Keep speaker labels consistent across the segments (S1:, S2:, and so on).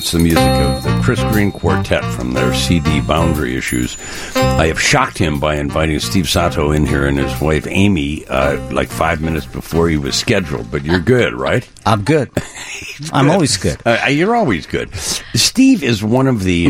S1: That's the music of the Chris Green Quartet from their CD Boundary Issues. I have shocked him by inviting Steve Sato in here and his wife Amy like 5 minutes before he was scheduled. But you're good, right?
S2: I'm good. I'm always good.
S1: You're always good. Steve is one of the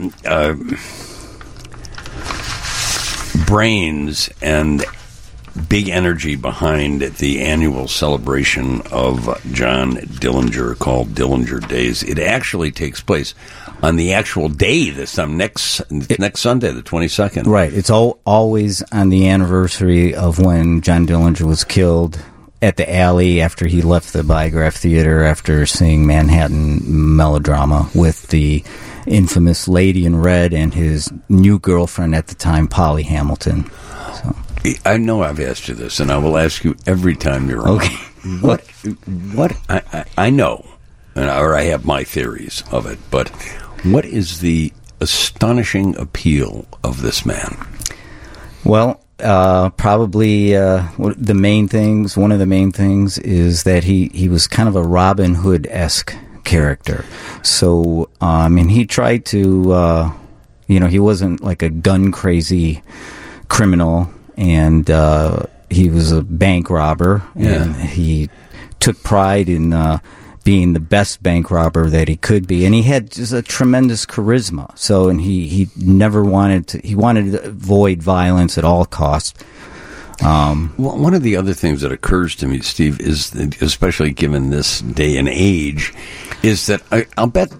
S1: brains and big energy behind the annual celebration of John Dillinger called Dillinger Days. It actually takes place on the actual day this time, next Sunday, the 22nd.
S2: Right. It's always on the anniversary of when John Dillinger was killed at the Alley after he left the Biograph Theater after seeing Manhattan Melodrama with the infamous Lady in Red and his new girlfriend at the time, Polly Hamilton. So.
S1: I know I've asked you this, and I will ask you every time you're on.
S2: Okay.
S1: What I know, or I have my theories of it, but what is the astonishing appeal of this man?
S2: Well, probably one of the main things is that he was kind of a Robin Hood-esque character. So, he tried to, he wasn't like a gun-crazy criminal, and he was a bank robber, and he took pride in being the best bank robber that he could be, and he had just a tremendous charisma. So, and he never wanted to avoid violence at all costs.
S1: Well, one of the other things that occurs to me, Steve, is that, especially given this day and age, is that I'll bet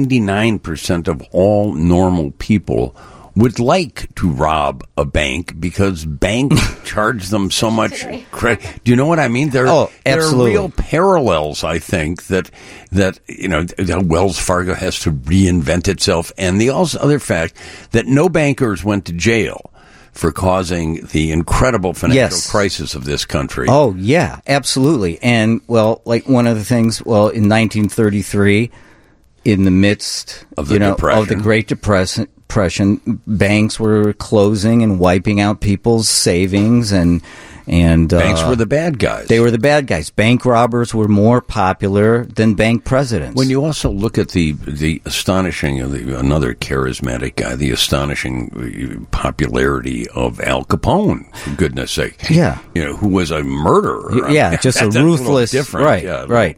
S1: 99% of all normal people would like to rob a bank because banks charge them so much credit. Do you know what I mean? There are real parallels, I think, that Wells Fargo has to reinvent itself, and the other fact that no bankers went to jail for causing the incredible financial crisis of this country.
S2: Oh, yeah, absolutely. And, well, like one of the things, in 1933, in the midst of the Great Depression, banks were closing and wiping out people's savings, and
S1: banks were the bad guys.
S2: They were the bad guys. Bank robbers were more popular than bank presidents.
S1: When you also look at the astonishing, another charismatic guy, the astonishing popularity of Al Capone, for goodness sake.
S2: Yeah.
S1: Who was a murderer.
S2: Yeah, just a ruthless.
S1: Different.
S2: Right,
S1: yeah,
S2: right.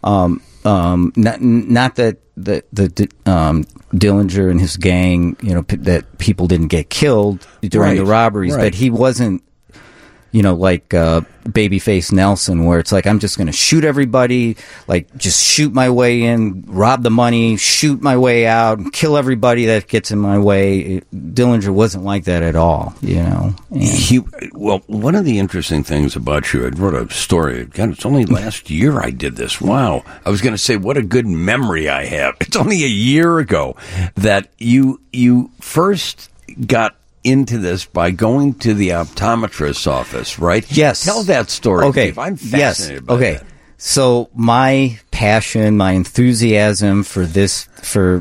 S2: Not that the Dillinger and his gang, that people didn't get killed during the robberies, but he wasn't, like Babyface Nelson, where it's like, I'm just going to shoot everybody, like just shoot my way in, rob the money, shoot my way out, and kill everybody that gets in my way. Dillinger wasn't like that at all,
S1: Well, one of the interesting things about you, I wrote a story. God, it's only last year I did this. Wow. I was going to say, what a good memory I have. It's only a year ago that you first got into this by going to the optometrist's office, right?
S2: Yes.
S1: Tell that story.
S2: Okay.
S1: Dave. I'm fascinated by that.
S2: So my passion, my enthusiasm for this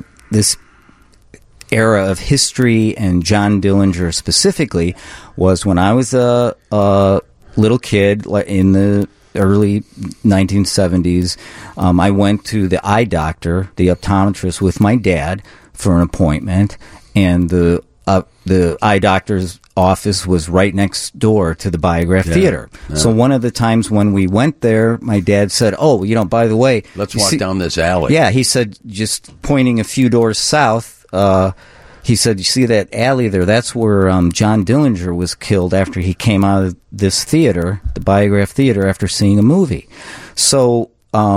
S2: era of history and John Dillinger specifically was when I was a little kid in the early 1970s. I went to the eye doctor, the optometrist, with my dad for an appointment, and the eye doctor's office was right next door to the Biograph Theater. Yeah. So one of the times when we went there, my dad said, by the way,
S1: let's walk down this alley.
S2: Yeah, he said, just pointing a few doors south, he said, you see that alley there? That's where John Dillinger was killed after he came out of this theater, the Biograph Theater, after seeing a movie. So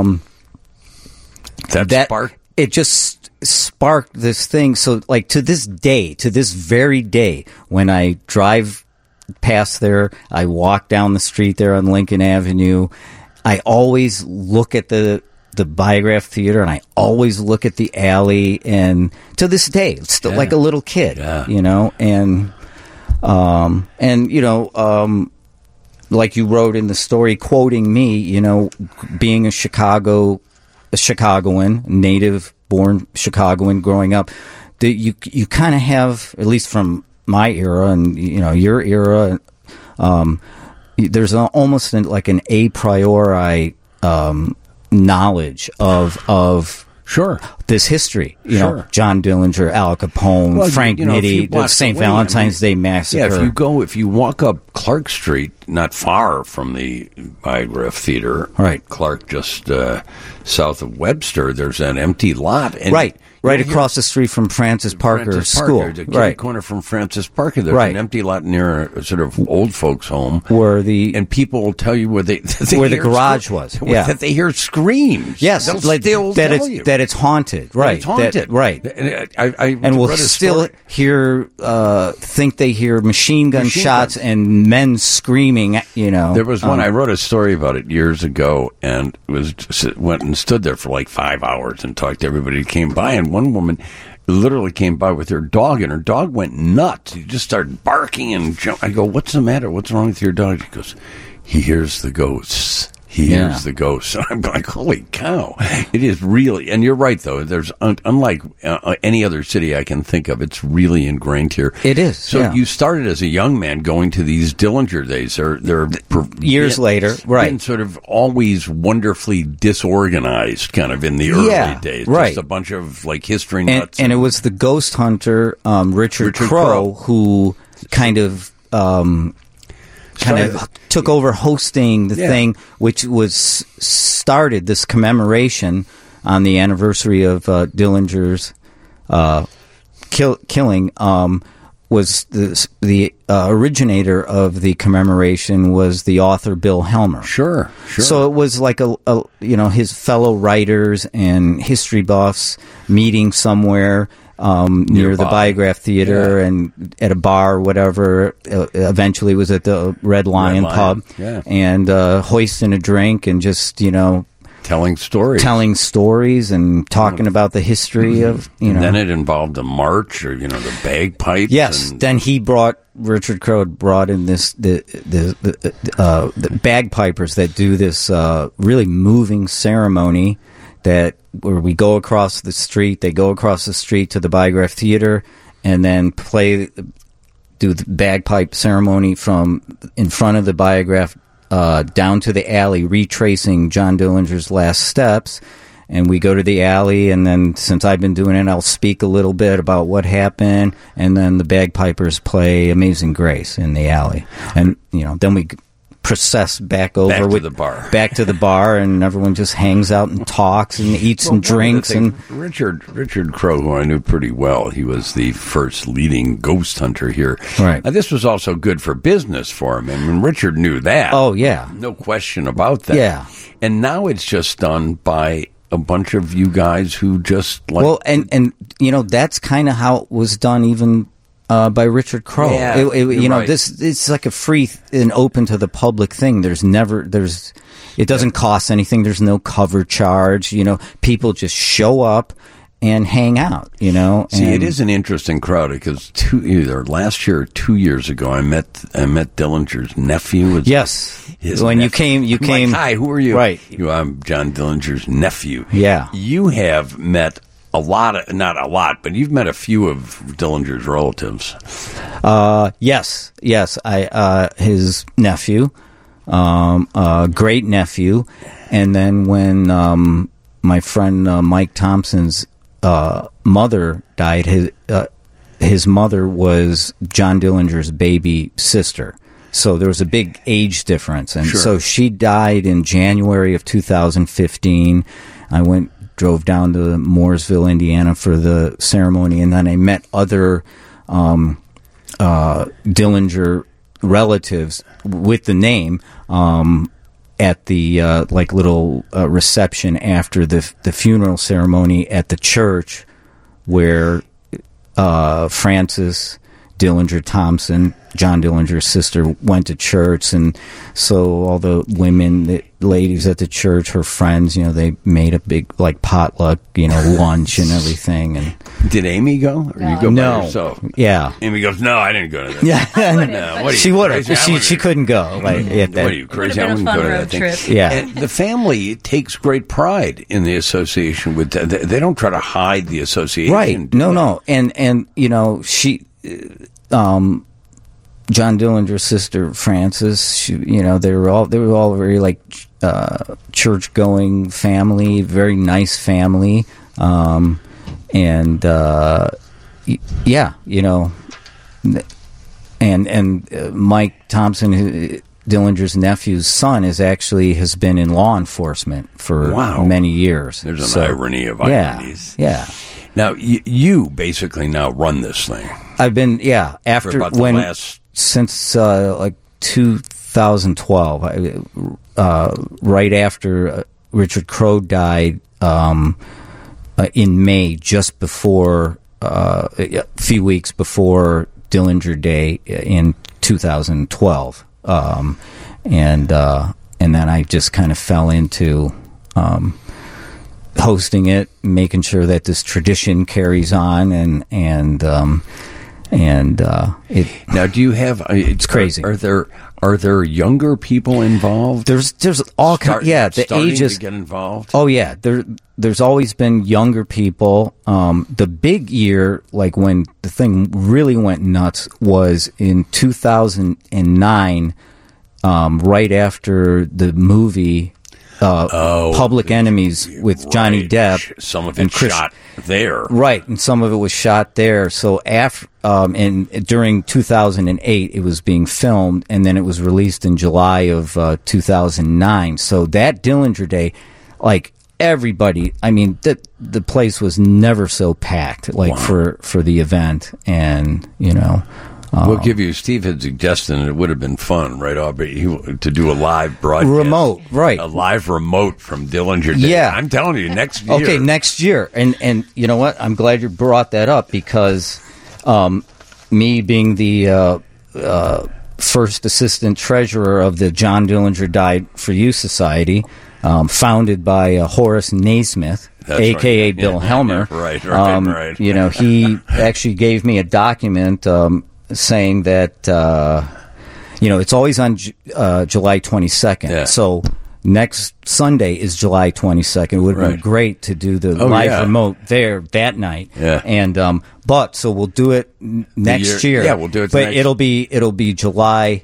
S2: it just sparked this thing. So, like, to this very day, when I drive past there, I walk down the street there on Lincoln Avenue, I always look at the Biograph Theater, and I always look at the alley, and to this day, it's still like a little kid, like you wrote in the story, quoting me, being a Chicagoan, native-born Chicagoan growing up, you kind of have, at least from my era and your era, there's almost like an a priori knowledge of this history. You
S1: Sure.
S2: know, John Dillinger, Al Capone,
S1: Well,
S2: Frank
S1: you know, if you
S2: Nitti, the
S1: walk
S2: St.
S1: away,
S2: Valentine's Day Massacre.
S1: Yeah, if you walk up Clark Street, not far from the Biograph Theater,
S2: Right.
S1: Clark, just south of Webster, there's an empty lot. And
S2: right
S1: you'll hear
S2: across the street from Francis Parker
S1: Francis
S2: School.
S1: Parker, the
S2: Right.
S1: corner from Francis Parker. There's
S2: Right.
S1: an empty lot near a sort of old folks' home.
S2: Where the
S1: And people will tell you where they
S2: where the
S1: hear
S2: garage was. Yeah.
S1: that they hear screams.
S2: yes,
S1: They'll
S2: like
S1: still
S2: that
S1: tell
S2: it's
S1: you.
S2: that it's haunted. Right.
S1: It's haunted.
S2: That, right.
S1: And I
S2: And we'll
S1: read a
S2: still
S1: story-
S2: hear think they hear machine gun shots and men screaming. You know,
S1: There was one. I wrote a story about it years ago, and it was went and stood there for like 5 hours and talked to everybody who came by. And one woman literally came by with her dog, and her dog went nuts. He just started barking and jumping. I go, "What's the matter? What's wrong with your dog?" She goes, "He hears the ghosts." He hears the ghosts. And I'm like, holy cow. It is really, and you're right, though. There's, unlike any other city I can think of, it's really ingrained here.
S2: It is.
S1: So
S2: yeah.
S1: you started as a young man going to these Dillinger days. They're
S2: Years later, right.
S1: been sort of always wonderfully disorganized, kind of in the early days.
S2: right.
S1: Just a bunch of like history
S2: and,
S1: nuts.
S2: and it was the ghost hunter Richard Crowe
S1: Crowe.
S2: who kind of took over hosting the thing, which was started this commemoration on the anniversary of Dillinger's killing. Was the originator of the commemoration was the author Bill Helmer.
S1: Sure.
S2: So it was like a his fellow writers and history buffs meeting somewhere near the Biograph Theater and at a bar or whatever. Eventually, it was at the Red Lion pub, and hoisting a drink and just telling stories and talking about the history of
S1: And then it involved a march or the bagpipes.
S2: Yes. Then Richard Crowe brought in the bagpipers that do this really moving ceremony where we go across the street. They go across the street to the Biograph Theater and then do the bagpipe ceremony from in front of the Biograph down to the alley, retracing John Dillinger's last steps. And we go to the alley, and then since I've been doing it, I'll speak a little bit about what happened, and then the bagpipers play Amazing Grace in the alley. And, then we process back over
S1: back to the bar,
S2: and everyone just hangs out and talks and eats and drinks. And
S1: Richard Crowe, who I knew pretty well, he was the first leading ghost hunter here.
S2: Right.
S1: Now, this was also good for business for him. I mean, Richard knew that.
S2: Oh, yeah.
S1: No question about that.
S2: Yeah.
S1: And now it's just done by a bunch of you guys who just like...
S2: Well, and that's kind of how it was done even by Richard Crowe.
S1: Yeah, right.
S2: It's like a free and open to the public thing. It doesn't cost anything. There's no cover charge. People just show up and hang out,
S1: See, it is an interesting crowd because either last year or 2 years ago, I met Dillinger's nephew.
S2: Yes.
S1: When
S2: nephew. you came.
S1: Like, hi, who are you?
S2: Right.
S1: I'm John Dillinger's nephew.
S2: Yeah.
S1: You have met not a lot, but you've met a few of Dillinger's relatives.
S2: Yes. His nephew, great nephew. And then when my friend Mike Thompson's mother died, his mother was John Dillinger's baby sister. So there was a big age difference. And so she died in January of 2015. I drove down to Mooresville, Indiana for the ceremony, and then I met other Dillinger relatives with the name at the little reception after the funeral ceremony at the church where Frances Dillinger Thompson, John Dillinger's sister, went to church, and so all the ladies at the church, her friends, they made a big potluck, lunch and everything. And
S1: did Amy go? Or you go by yourself?
S2: Yeah.
S1: Amy goes, no, I didn't go to that.
S2: Yeah.
S1: No,
S2: she would have. She couldn't go.
S1: What are you, crazy? I wouldn't go to that thing.
S3: Trip.
S2: Yeah.
S1: And the family takes great pride in the association with. They don't try to hide the association.
S2: Right. No. And she. John Dillinger's sister Frances, they were all very church going family, very nice family. And yeah, you know, and Mike Thompson, Dillinger's nephew's son, has been in law enforcement for many years.
S1: There's an irony of ironies.
S2: Yeah.
S1: Now you basically now run this thing.
S2: I've been since like 2012, right after Richard Crowe died in May, just before a few weeks before Dillinger Day in 2012, and then I just kind of fell into hosting it, making sure that this tradition carries on, and it.
S1: Now, do you have?
S2: It's crazy.
S1: Are there younger people involved?
S2: There's all kinds. Yeah, the ages
S1: to get involved.
S2: Oh yeah, there's always been younger people. The big year, like when the thing really went nuts, was in 2009, right after the movie Public Enemies with Johnny Depp.
S1: Some of it shot there.
S2: Right, and some of it was shot there. So after and during 2008, it was being filmed, and then it was released in July of 2009. So that Dillinger Day, like everybody, I mean, the place was never so packed, like for the event, and you know.
S1: We'll give you. Steve had suggested, and it would have been fun, right, Aubrey, to do a live broadcast,
S2: remote, right?
S1: A live remote from Dillinger Day.
S2: Yeah,
S1: I'm telling you, next year.
S2: Okay, next year, and you know what? I'm glad you brought that up because me being the first assistant treasurer of the John Dillinger Died for You Society, founded by Horace Naismith.
S1: That's
S2: a.k.a.
S1: right.
S2: Bill Helmer.
S1: Right.
S2: You know, he actually gave me a document saying that, you know, it's always on July 22nd. Yeah. So next Sunday is July 22nd. It would have been great to do the live remote there that night.
S1: Yeah.
S2: And so we'll do it next year.
S1: Yeah, we'll do it.
S2: But it'll be July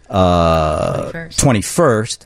S2: 21st.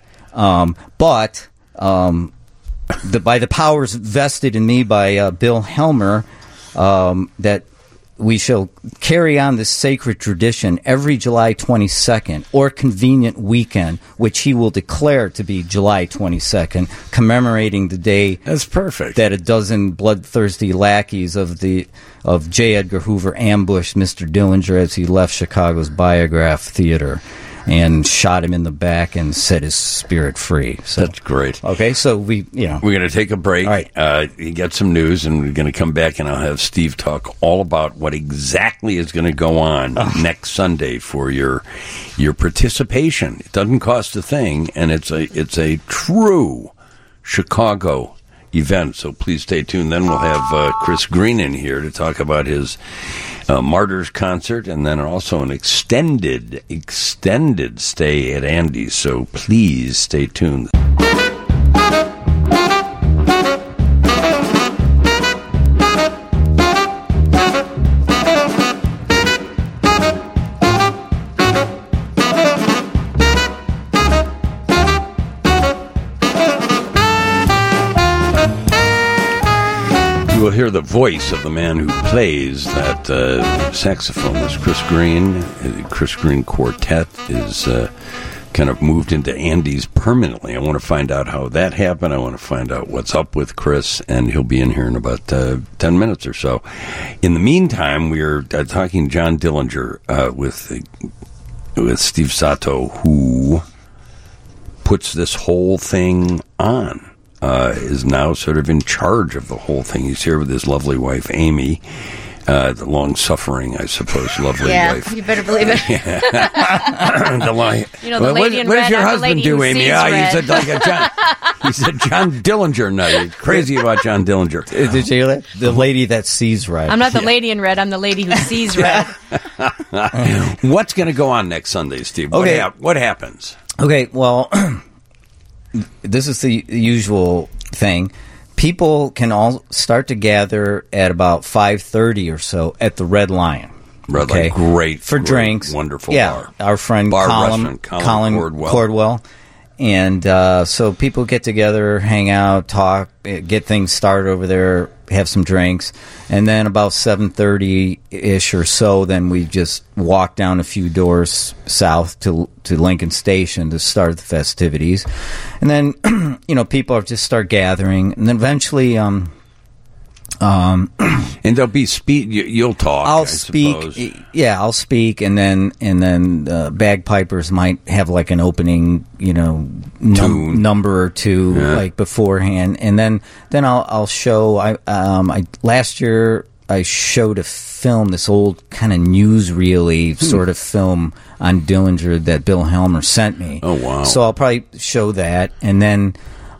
S2: By the powers vested in me by Bill Helmer, that we shall carry on this sacred tradition every July 22nd or convenient weekend, which he will declare to be July 22nd, commemorating the day.
S1: That's perfect.
S2: That a dozen bloodthirsty lackeys of J. Edgar Hoover ambushed Mr. Dillinger as he left Chicago's Biograph Theater and shot him in the back and set his spirit free. So,
S1: that's great.
S2: Okay, so we're
S1: going to take a break.
S2: All right.
S1: You get some news, and we're going to come back, and I'll have Steve talk all about what exactly is going to go on next Sunday for your participation. It doesn't cost a thing, and it's a true Chicago event. So please stay tuned. Then we'll have Chris Green in here to talk about his Martyrs concert, and then also an extended stay at Andy's. So please stay tuned. We'll hear the voice of the man who plays that saxophone. This Chris Green. Chris Green Quartet is kind of moved into Andy's permanently. I want to find out how that happened. I want to find out what's up with Chris, and he'll be in here in about 10 minutes or so. In the meantime, we are talking John Dillinger with Steve Sato, who puts this whole thing on. Is now sort of in charge of the whole thing. He's here with his lovely wife, Amy, the long-suffering, I suppose, lovely wife.
S3: Yeah, you better believe it.
S1: The lady in red.
S3: What
S1: does your husband do, Amy?
S3: He
S1: said like a John. He said John Dillinger. No, you're crazy about John Dillinger.
S2: Did you hear that? The lady that sees red.
S3: I'm not the lady in red. I'm the lady who sees red.
S1: What's going to go on next Sunday, Steve?
S2: Okay.
S1: What happens?
S2: Okay, well, this is the usual thing. People can all start to gather at about 5:30 or so at the Red Lion.
S1: Red Lion, great
S2: for
S1: great,
S2: drinks.
S1: Wonderful
S2: yeah,
S1: bar.
S2: Our friend
S1: bar
S2: Colin
S1: Cordwell.
S2: So people get together, hang out, talk, get things started over there, have some drinks, and then about 7:30-ish or so, then we just walk down a few doors south to Lincoln Station to start the festivities. And then, people just start gathering, and then eventually...
S1: and there'll be you'll talk.
S2: I'll
S1: speak.
S2: Suppose. Yeah, I'll speak, and then bagpipers might have like an opening, number or two like beforehand, and then I'll show. Last year I showed a film, this old kind of newsreel-y sort of film on Dillinger that Bill Helmer sent me.
S1: Oh wow!
S2: So I'll probably show that, and then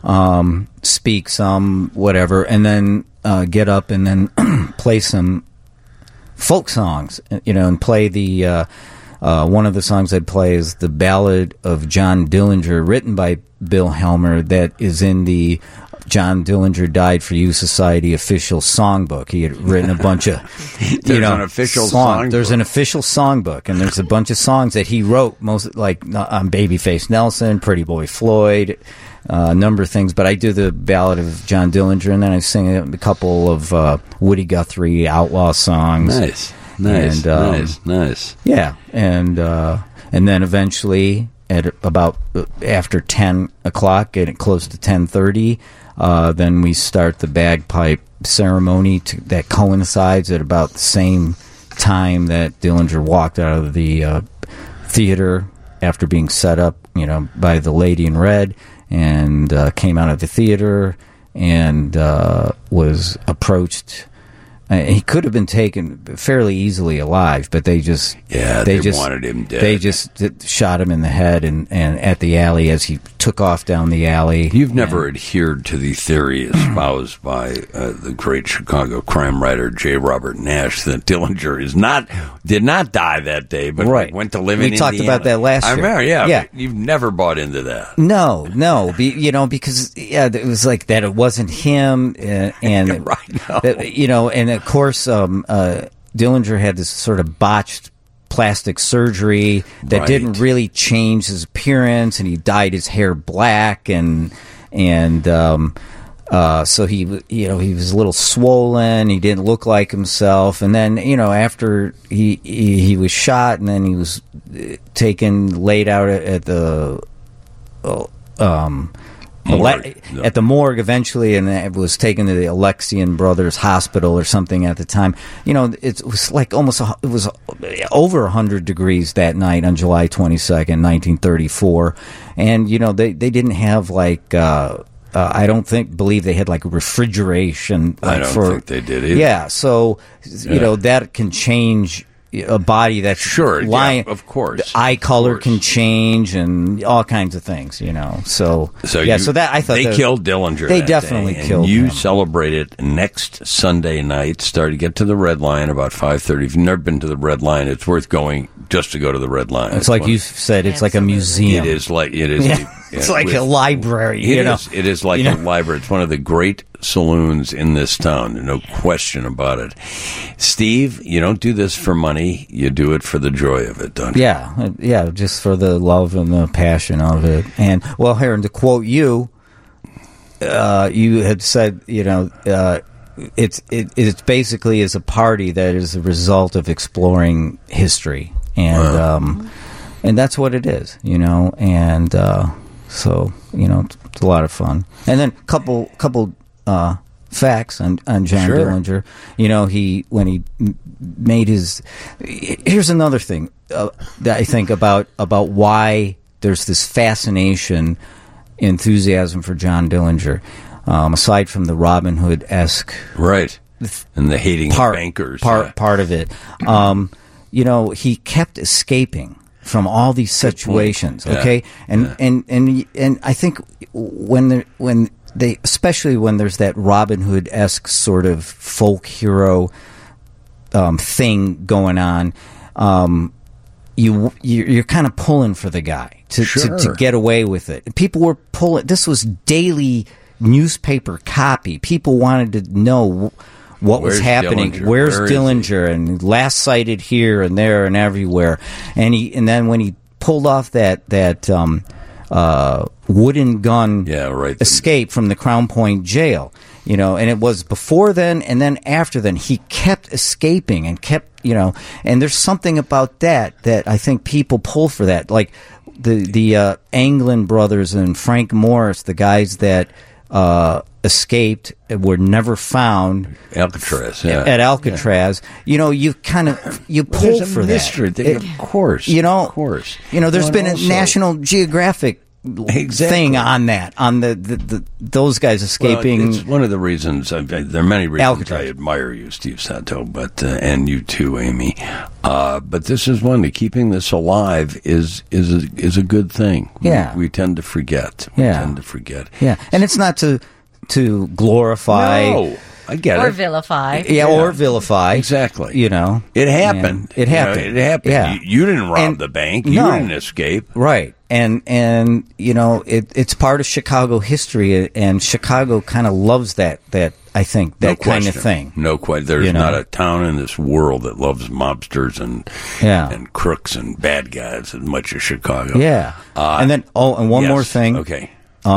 S2: speak some whatever, and then. Get up and then play some folk songs, and play the one of the songs I'd play is the Ballad of John Dillinger, written by Bill Helmer, that is in the John Dillinger Died for You Society official songbook. He had written a bunch of,
S1: an official songbook.
S2: There's an official songbook, and there's a bunch of songs that he wrote, most like on Babyface Nelson, Pretty Boy Floyd. A number of things, but I do the Ballad of John Dillinger, and then I sing a couple of Woody Guthrie outlaw songs.
S1: Nice.
S2: Yeah, and then eventually at about after 10 o'clock, getting close to 10:30, then we start the bagpipe ceremony that coincides at about the same time that Dillinger walked out of the theater after being set up, by the Lady in Red. And came out of the theater and was approached. He could have been taken fairly easily alive, but they just
S1: wanted him dead.
S2: They just shot him in the head and at the alley as he took off down the alley.
S1: You've never adhered to the theory espoused by the great Chicago crime writer J. Robert Nash that Dillinger did not die that day, but went to live in Indiana.
S2: We talked about that last year.
S1: I remember, yeah. You've never bought into that.
S2: No, because it was like that. It wasn't him, and
S1: right, no.
S2: And of course, Dillinger had this sort of botched plastic surgery that didn't really change his appearance, and he dyed his hair black, and so he was a little swollen. He didn't look like himself, and then after he was shot, and then he was laid out at the at the morgue eventually, and it was taken to the Alexian Brothers Hospital or something at the time. It was like it was over 100 degrees that night on July 22nd, 1934. And, they didn't have like, I don't believe they had like refrigeration.
S1: I don't think they did either.
S2: Yeah. So, that can change a body that's lying.
S1: Yeah, of course.
S2: The eye color can change and all kinds of things, So that I thought
S1: they killed Dillinger.
S2: They definitely killed him.
S1: You celebrate it next Sunday night. Get to the Red Lion about 5:30. If you've never been to the Red Lion, it's worth going just to go to the Red Lion.
S2: It's like you said. It's like a museum.
S1: It is.
S2: Yeah. It's like a library.
S1: It is like a library. It's one of the great saloons in this town. No question about it. Steve, you don't do this for money. You do it for the joy of it, don't you?
S2: Yeah, just for the love and the passion of it. And, well, here, and to quote you, you had said, it's basically is a party that is a result of exploring history. And and that's what it is, and so, it's a lot of fun. And then couple facts on John Dillinger. When he made his... Here's another thing that I think about why there's this fascination, enthusiasm for John Dillinger, aside from the Robin Hood-esque...
S1: Right, and the hating of bankers.
S2: Part of it. He kept escaping from all these situations, okay? And I think when they, especially when there's that Robin Hood-esque sort of folk hero thing going on, you're kind of pulling for the guy to get away with it. And people were pulling. This was daily newspaper copy. People wanted to know what was happening.
S1: Dillinger?
S2: Where's Dillinger? And last sighted here and there and everywhere. And then when he pulled off that wooden gun
S1: escape
S2: from the Crown Point jail. And it was before then and then after then. He kept escaping and kept, and there's something about that I think people pull for that. Like the Anglin brothers and Frank Morris, the guys that escaped, were never found.
S1: Alcatraz,
S2: at Alcatraz.
S1: Yeah.
S2: You kind of pull for that.
S1: Of course.
S2: Of course. There's been a National Geographic thing on that, on those guys escaping.
S1: Well, it's one of the reasons. There are many reasons
S2: Alcatraz.
S1: I admire you, Steve Santo, but and you too, Amy. But this is one. Keeping this alive is a good thing.
S2: Yeah,
S1: we tend to forget.
S2: Yeah, and it's not to glorify.
S1: No. I get
S3: or
S1: it.
S3: Vilify.
S2: Yeah, or vilify.
S1: Exactly.
S2: It happened.
S1: It happened.
S2: It happened.
S1: Yeah. You didn't rob the bank. You didn't escape.
S2: Right. And it's part of Chicago history, and Chicago kind of loves that I think, that kind of thing.
S1: No question. There's not a town in this world that loves mobsters and crooks and bad guys as much as Chicago.
S2: Yeah. And then, and one more thing.
S1: Okay.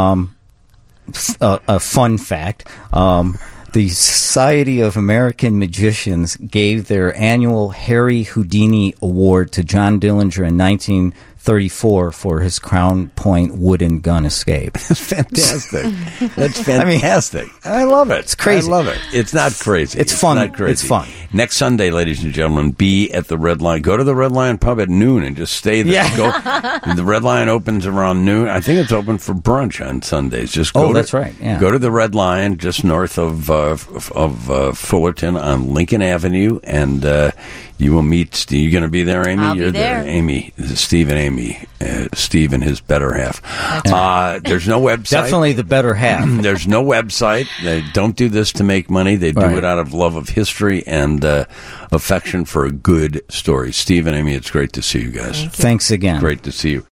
S2: A fun fact. The Society of American Magicians gave their annual Harry Houdini Award to John Dillinger in 1934 for his Crown Point wooden gun escape.
S1: That's fantastic. That's fantastic. I love it.
S2: It's crazy.
S1: I love it. It's not crazy.
S2: It's fun.
S1: Not crazy.
S2: It's fun.
S1: Next Sunday, ladies and gentlemen, be at the Red Lion. Go to the Red Lion pub at noon and just stay there.
S2: Yeah.
S1: The Red Lion opens around noon. I think it's open for brunch on Sundays. Just go
S2: that's right. Yeah.
S1: Go to the Red Lion just north of Fullerton on Lincoln Avenue, and you will meet Steve. You're going to be there, Amy?
S3: I'll be
S1: You're
S3: there.
S1: Amy, Steve and Amy. Steve and his better half. There's no website.
S2: Definitely the better half.
S1: There's no website. They don't do this to make money. They do it out of love of history and affection for a good story. Steve and Amy, it's great to see you guys.
S2: Thanks again.
S1: Great to see you.